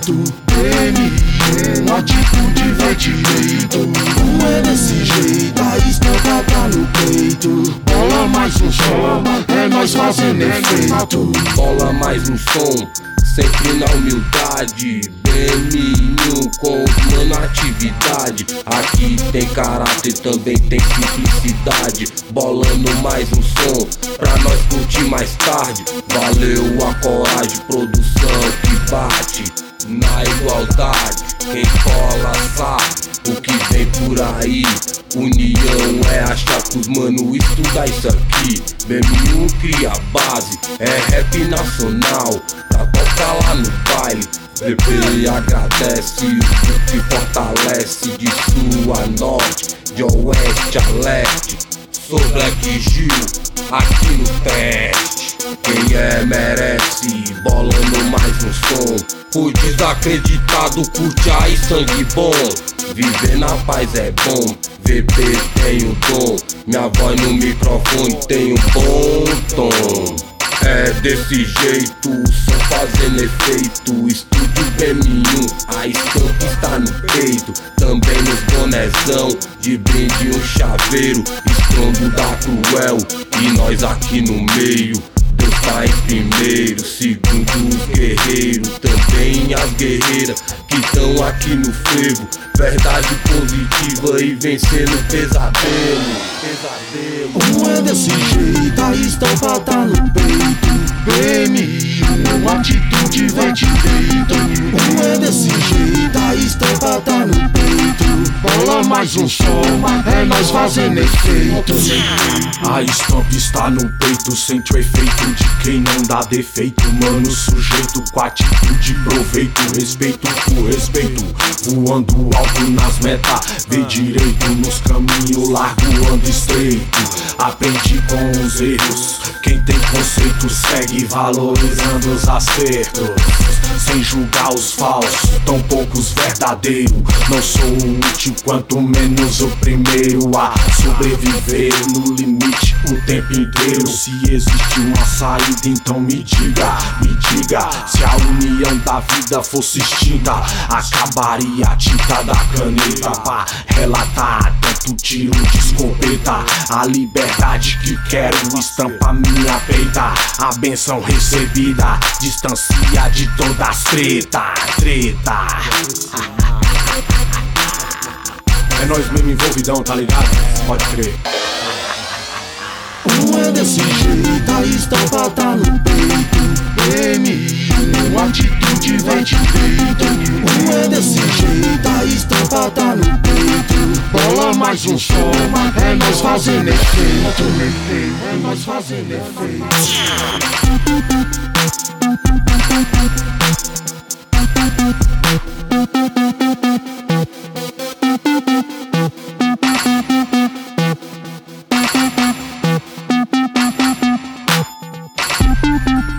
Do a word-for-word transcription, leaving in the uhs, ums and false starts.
efeito. M, uma atitude vai direito. Não é desse jeito, a estampa tá no peito. Bola mais um som, é nós fazendo efeito. Bola mais um som, sempre na humildade. B M um com os mano atividade. Aqui tem caráter, também tem simplicidade. Bolando mais um som, pra nós curtir mais tarde. Valeu a coragem, produção que bate na igualdade. Quem cola sabe o que vem por aí. União é achar que os mano estudar isso aqui. B M um cria base, é rap nacional pra tocar lá no baile. V P agradece o que fortalece de sul a norte, de oeste a leste. Sou Black Gil, aqui no teste. Quem é merece, bolando mais um som. O desacreditado curte aí sangue bom. Viver na paz é bom, V P tem o dom. Minha voz no microfone tem um bom tom. É desse jeito, só fazendo efeito. Estúdio B M um, a estampa está no peito. Também nos bonezão, de brinde um chaveiro. Estrondo da Cruel, e nós aqui no meio. Deus tá em primeiro, segundo os guerreiros. Também as guerreiras que tão aqui no frevo. Verdade positiva e vencendo o pesadelo. Pesadelo. Não é desse jeito, a estampa tá no peito. B M um, uma atitude vai direito. Não é desse jeito, a estampa tá no peito. Bola mais um som, é nós fazendo efeito. A estampa está no peito, sente o efeito de quem não dá defeito. Mano, sujeito com atitude, proveito, respeito por respeito. Voando alto nas metas, vê direito nos caminhos largo, ando estreito. Aprendi com os erros, quem tem conceito segue valorizando os acertos. Sem julgar os falsos, tão poucos verdadeiros. Não sou o último, quanto menos o primeiro a sobreviver no limite o tempo inteiro. Se existe uma saída, então me diga, me diga. Se a união da vida fosse extinta, acabaria a tinta da caneta pra relatar tanto tiro de escopeta. A liberdade que quero estampa minha peita. A benção recebida distancia de todas as treta, treta. É nós mesmo envolvidão, tá ligado? Pode crer. Não é desse jeito, a estampa tá no peito. B M um, uma atitude vai direito. Não é desse jeito, a estampa tá no peito. Bola mais um som, é nós fazendo efeito. É nós fazendo efeito. Thank you.